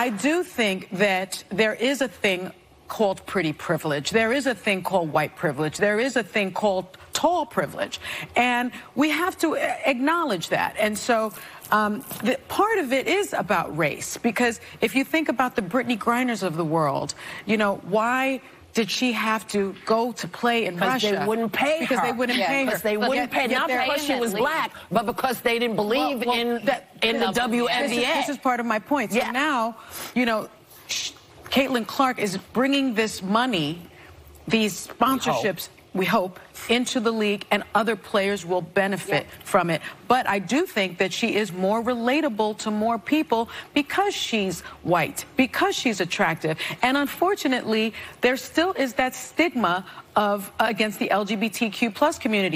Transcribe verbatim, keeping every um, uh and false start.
I do think that there is a thing called pretty privilege. There is a thing called white privilege. There is a thing called tall privilege. And we have to acknowledge that. And so um, the, part of it is about race, because if you think about the Brittany Griners of the world, you know, why did she have to go to play in Russia? Because they wouldn't pay because her. Because they wouldn't yeah, pay her. Because they wouldn't yet, pay, not because she was black, but because they didn't believe well, well, in, that, in the W N B A. This is, this is part of my point. So yeah. now, you know, Caitlin Clark is bringing this money, these sponsorships, we hope, into the league, and other players will benefit yeah. from it. But I do think that she is more relatable to more people because she's white, because she's attractive. And unfortunately, there still is that stigma of uh, against the L G B T Q plus community.